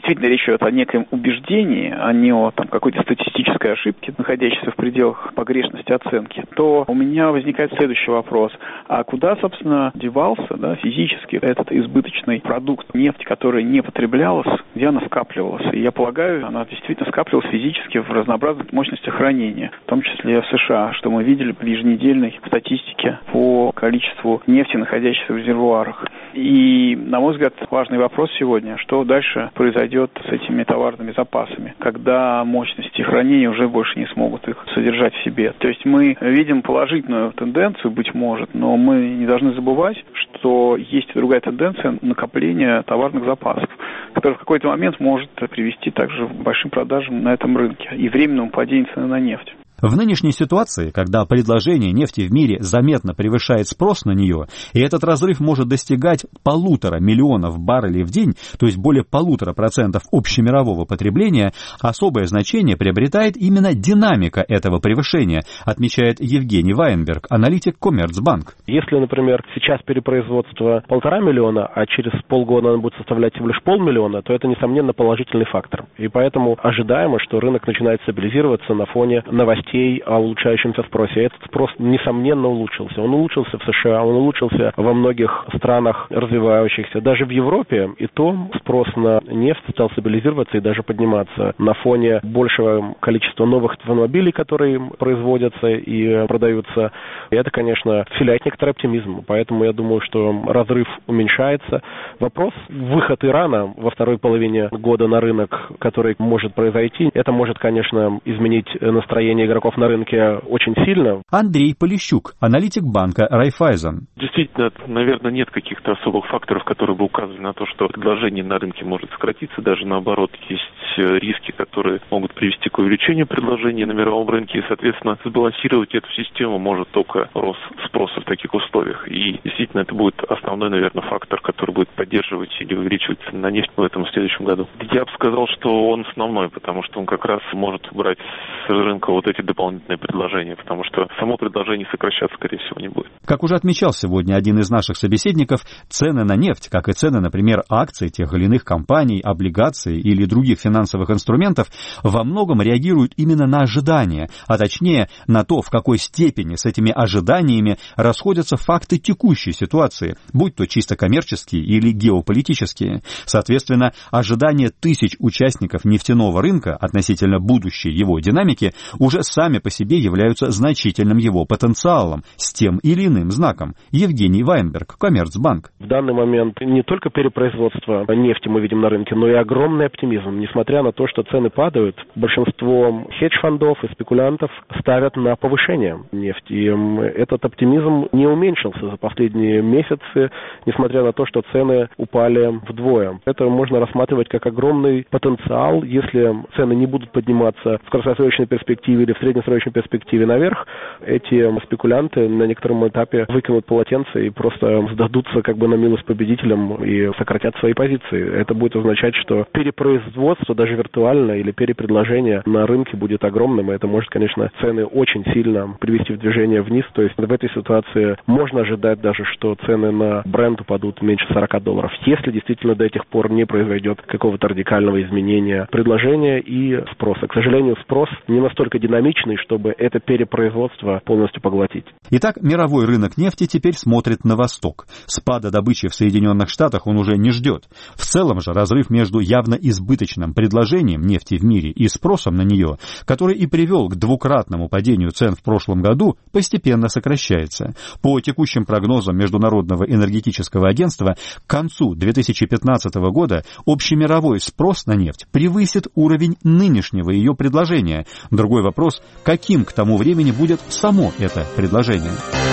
Speaker 6: действительно речь идет о некоем убеждении, а не о какой-то статистической ошибке, находящейся в пределах погрешности оценки, то у меня возникает следующий вопрос. А куда, собственно, девался физически этот избыточный продукт нефти, который не потреблялась, где она скапливалась? И я полагаю, она действительно скапливалась физически в разнообразных мощностях хранения, в том числе в США, что мы видели в еженедельной статистике по количеству нефти, находящейся в резервуарах. И, на мой взгляд, важный вопрос сегодня, что дальше произойдет с этими товарными запасами, когда мощности хранения уже больше не смогут их содержать в себе. То есть мы видим положительную тенденцию, быть может, но мы не должны забывать, что есть другая тенденция накопления товарных запасов, которая в какой-то момент может привести также к большим продажам на этом рынке и временному падению цены на нефть.
Speaker 5: В нынешней ситуации, когда предложение нефти в мире заметно превышает спрос на нее, и этот разрыв может достигать 1,5 миллиона баррелей в день, то есть более 1,5% общемирового потребления, особое значение приобретает именно динамика этого превышения, отмечает Евгений Вайнберг, аналитик Коммерцбанк.
Speaker 8: Если, например, сейчас перепроизводство 1,5 миллиона, а через полгода оно будет составлять всего лишь 500 000, то это, несомненно, положительный фактор. И поэтому ожидаемо, что рынок начинает стабилизироваться на фоне новостей о улучшающемся спросе. Этот спрос, несомненно, улучшился. Он улучшился в США, он улучшился во многих странах развивающихся. Даже в Европе и то спрос на нефть стал стабилизироваться и даже подниматься на фоне большего количества новых автомобилей, которые производятся и продаются. И это, конечно, вселяет некоторый оптимизм. Поэтому я думаю, что разрыв уменьшается. Вопрос выход Ирана во второй половине года на рынок, который может произойти, это может, конечно, изменить настроение игроков на рынке очень сильно.
Speaker 5: Андрей Полищук, аналитик банка Райффайзен.
Speaker 7: Действительно, наверное, нет каких-то особых факторов, которые бы указывали на то, что предложение на рынке может сократиться. Даже наоборот, есть риски, которые могут привести к увеличению предложения на мировом рынке. И, соответственно, сбалансировать эту систему может только рост спроса в таких условиях. И действительно, это будет основной, наверное, фактор, который будет поддерживать или увеличивать цены на нефть в этом и в следующем году. Я бы сказал, что он основной, потому что он как раз может брать с рынка вот эти дополнительные предложения, потому что само предложение сокращаться, скорее всего, не будет.
Speaker 5: Как уже отмечал сегодня один из наших собеседников, цены на нефть, как и цены, например, акций тех или иных компаний, облигаций или других финансовых инструментов, во многом реагируют именно на ожидания, а точнее на то, в какой степени с этими ожиданиями расходятся факты текущей ситуации, будь то чисто коммерческие или геополитические. Соответственно, ожидания тысяч участников нефтяного рынка относительно будущей его динамики уже сами по себе являются значительным его потенциалом с тем или иным знаком. Евгений Вайнберг, Коммерцбанк.
Speaker 8: В данный момент не только перепроизводство нефти мы видим на рынке, но и огромный оптимизм. Несмотря на то, что цены падают, большинство хедж-фондов и спекулянтов ставят на повышение нефти. И этот оптимизм не уменьшился за последние месяцы, несмотря на то, что цены упали вдвое. Это можно рассматривать как огромный потенциал, если цены не будут подниматься в краткосрочной перспективе или в среднесрочной перспективе наверх, эти спекулянты на некотором этапе выкинут полотенце и просто сдадутся на милость победителям и сократят свои позиции. Это будет означать, что перепроизводство, даже виртуально, или перепредложение на рынке будет огромным, и это может, конечно, цены очень сильно привести в движение вниз. То есть в этой ситуации можно ожидать даже, что цены на Brent упадут меньше $40, если действительно до этих пор не произойдет какого-то радикального изменения предложения и спроса. К сожалению, спрос не настолько динамичный, чтобы это перепроизводство полностью поглотить.
Speaker 5: Итак, мировой рынок нефти теперь смотрит на восток. Спада добычи в Соединенных Штатах он уже не ждет. В целом же разрыв между явно избыточным предложением нефти в мире и спросом на нее, который и привел к двукратному падению цен в прошлом году, постепенно сокращается. По текущим прогнозам Международного энергетического агентства, к концу 2015 года общемировой спрос на нефть превысит уровень нынешнего ее предложения. Другой вопрос, каким к тому времени будет само это предложение.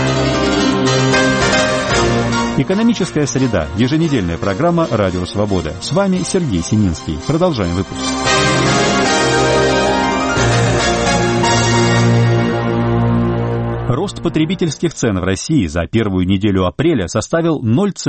Speaker 5: Экономическая среда. Еженедельная программа «Радио Свобода». С вами Сергей Сининский. Продолжаем выпуск. Рост потребительских цен в России за первую неделю апреля составил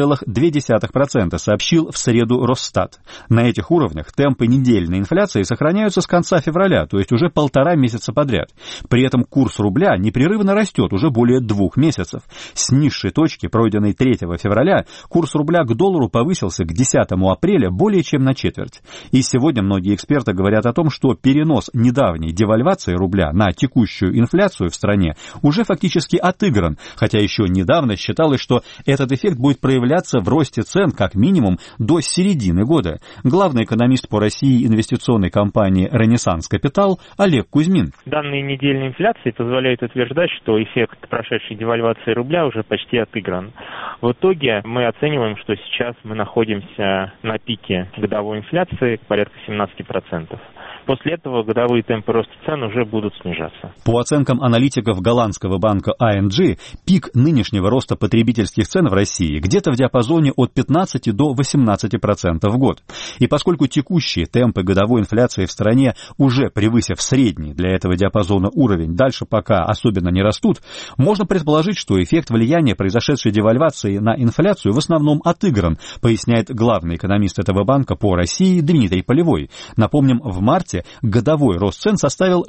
Speaker 5: 0,2%, сообщил в среду Росстат. На этих уровнях темпы недельной инфляции сохраняются с конца февраля, то есть уже 1,5 месяца подряд. При этом курс рубля непрерывно растет уже более 2 месяцев. С низшей точки, пройденной 3 февраля, курс рубля к доллару повысился к 10 апреля более чем на четверть. И сегодня многие эксперты говорят о том, что перенос недавней девальвации рубля на текущую инфляцию в стране уже фактически отыгран, хотя еще недавно считалось, что этот эффект будет проявляться в росте цен как минимум до середины года. Главный экономист по России инвестиционной компании «Ренессанс Капитал» Олег Кузьмин.
Speaker 9: Данные недельной инфляции позволяют утверждать, что эффект прошедшей девальвации рубля уже почти отыгран. В итоге мы оцениваем, что сейчас мы находимся на пике годовой инфляции порядка 17%. После этого годовые темпы роста цен уже будут снижаться.
Speaker 5: По оценкам аналитиков голландского банка ING, пик нынешнего роста потребительских цен в России где-то в диапазоне от 15 до 18% в год. И поскольку текущие темпы годовой инфляции в стране, уже превысив средний для этого диапазона уровень, дальше пока особенно не растут, можно предположить, что эффект влияния произошедшей девальвации на инфляцию в основном отыгран, поясняет главный экономист этого банка по России Дмитрий Полевой. Напомним, в марте годовой рост цен составил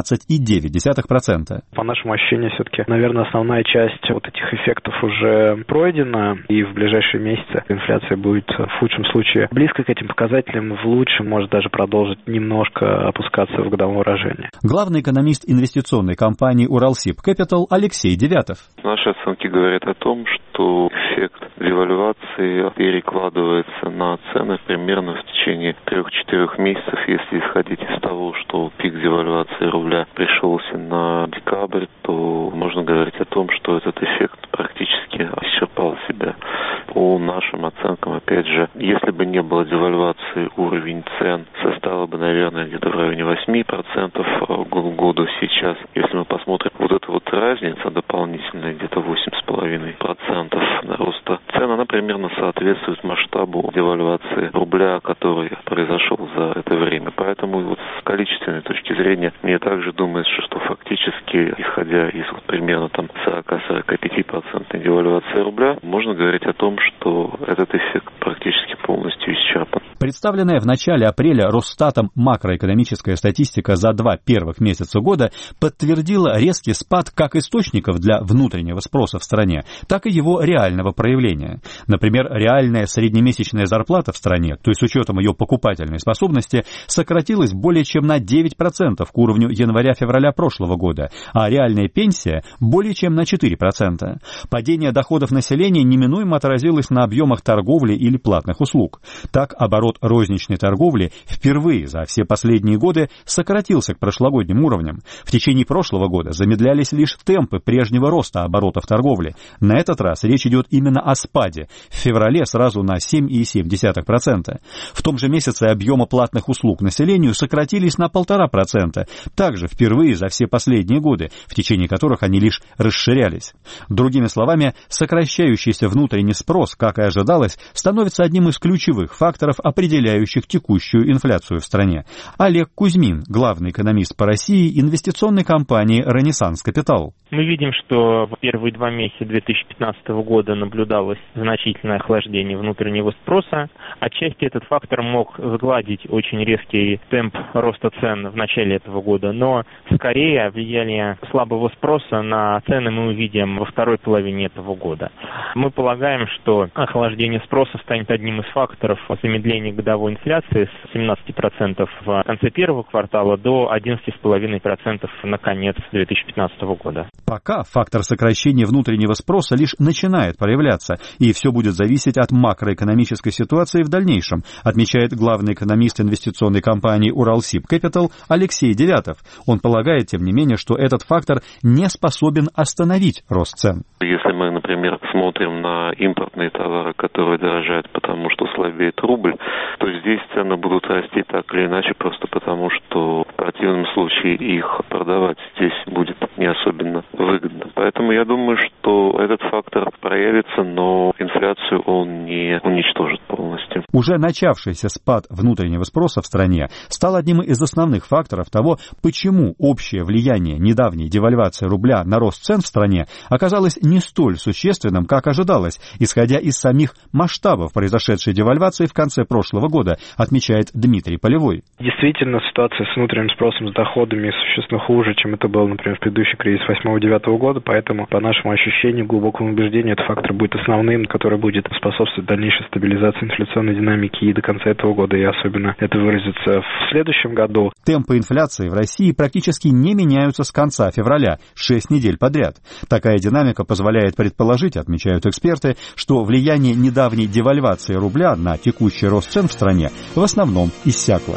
Speaker 5: 16,9%.
Speaker 10: По нашему ощущению, все-таки, наверное, основная часть вот этих эффектов уже пройдена, и в ближайшие месяцы инфляция будет в худшем случае близко к этим показателям, в лучшем может даже продолжить немножко опускаться в годовом выражении.
Speaker 5: Главный экономист инвестиционной компании «Уралсиб Капитал» Алексей Девятов.
Speaker 11: Наши оценки говорят о том, что эффект девальвации перекладывается на цены примерно в течение 3-4 месяцев, если исходить из того, что пик девальвации рубля пришелся на декабрь, то можно говорить о том, что этот эффект практически исчерпал себя. По нашим оценкам, опять же, если бы не было девальвации, уровень цен составил бы, наверное, где-то в районе 8% к году. Сейчас, если мы посмотрим, вот эта вот разница дополнительная, где-то 8,5% роста цен, она примерно соответствует масштабу девальвации рубля, который произошел за это время. Поэтому вот с количественной точки зрения, мне также думается, что фактически, исходя из вот примерно там 40-45% девальвации рубля, можно говорить о том, что этот эффект практически полностью исчерпан.
Speaker 5: Представленная в начале апреля Росстатом макроэкономическая статистика за 2 первых месяца года подтвердила резкий спад как источников для внутреннего спроса в стране, так и его реального проявления. Например, реальная среднемесячная зарплата в стране, то есть с учетом ее покупательной способности, сократилась более чем на 9% к уровню января-февраля прошлого года, а реальная пенсия более чем на 4%. Падение доходов населения неминуемо отразилось на объемах торговли или платных услуг. Так, оборот розничной торговли впервые за все последние годы сократился к прошлогодним уровням. В течение прошлого года замедлялись лишь темпы прежнего роста оборотов торговли. На этот раз речь идет именно о спаде. В феврале сразу на 7,7%. В том же месяце объемы платных услуг населению сократились на 1,5%. Также впервые за все последние годы, в течение которых они лишь расширялись. Другими словами, сокращающийся внутренний спрос, как и ожидалось, становится одним из ключевых факторов, определяющих текущую инфляцию в стране. Олег Кузьмин, главный экономист по России инвестиционной компании «Ренессанс Капитал».
Speaker 9: Мы видим, что в первые 2 месяца 2015 года наблюдалось значительное охлаждение внутреннего спроса. Отчасти этот фактор мог сгладить очень резкий темп роста цен в начале этого года, но скорее влияние слабого спроса на цены мы увидим во второй половине этого года. Мы полагаем, что охлаждение спроса станет одним из факторов замедления годовой инфляции с 17% в конце первого квартала до 11,5% на конец 2015 года.
Speaker 5: Пока фактор сокращения внутреннего спроса лишь начинает проявляться, и все будет зависеть от макроэкономической ситуации в дальнейшем, отмечает главный экономист инвестиционной компании «Уралсиб Капитал» Алексей Девятов. Он полагает, тем не менее, что этот фактор не способен остановить рост цен.
Speaker 11: Если мы, например, смотрим на импортные товары, которые дорожают, потому что слабеет рубль, то здесь цены будут расти так или иначе, просто потому что противном случае их продавать здесь будет не особенно выгодно. Поэтому я думаю, что этот фактор проявится, но инфляцию он не уничтожит полностью.
Speaker 5: Уже начавшийся спад внутреннего спроса в стране стал одним из основных факторов того, почему общее влияние недавней девальвации рубля на рост цен в стране оказалось не столь существенным, как ожидалось, исходя из самих масштабов произошедшей девальвации в конце прошлого года, отмечает Дмитрий Полевой.
Speaker 10: Действительно, ситуация с внутренним спросом, с доходами существенно хуже, чем это было, например, в предыдущий кризис 8-9 года, поэтому, по нашему ощущению, глубокому убеждению, этот фактор будет основным, который будет способствовать дальнейшей стабилизации инфляционной динамики и до конца этого года, и особенно это выразится в следующем году.
Speaker 5: Темпы инфляции в России практически не меняются с конца февраля, 6 недель подряд. Такая динамика позволяет предположить, отмечают эксперты, что влияние недавней девальвации рубля на текущий рост цен в стране в основном иссякло.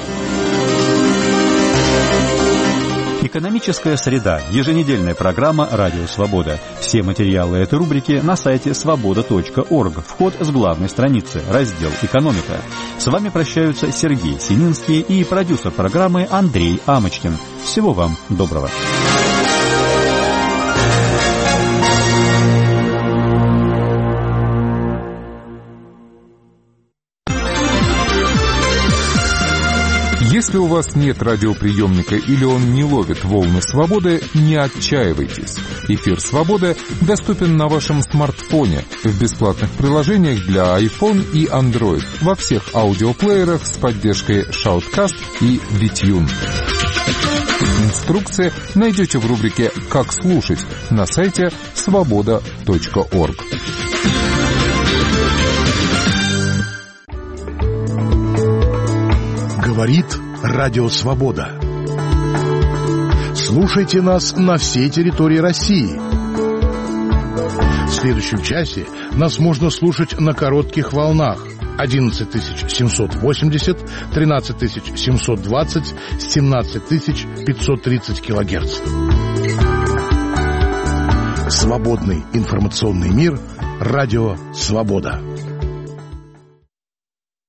Speaker 5: Экономическая среда. Еженедельная программа «Радио Свобода». Все материалы этой рубрики на сайте svoboda.org. Вход с главной страницы. Раздел «Экономика». С вами прощаются Сергей Сининский и продюсер программы Андрей Амочкин. Всего вам доброго.
Speaker 12: Если у вас нет радиоприемника или он не ловит волны свободы, не отчаивайтесь. Эфир «Свобода» доступен на вашем смартфоне в бесплатных приложениях для iPhone и Android во всех аудиоплеерах с поддержкой Shoutcast и VTune. Инструкции найдете в рубрике «Как слушать» на сайте svoboda.org.
Speaker 13: Говорит Радио Свобода. Слушайте нас на всей территории России. В следующем часе нас можно слушать на коротких волнах 11780, 13720, 17530 килогерц. Свободный информационный мир. Радио Свобода.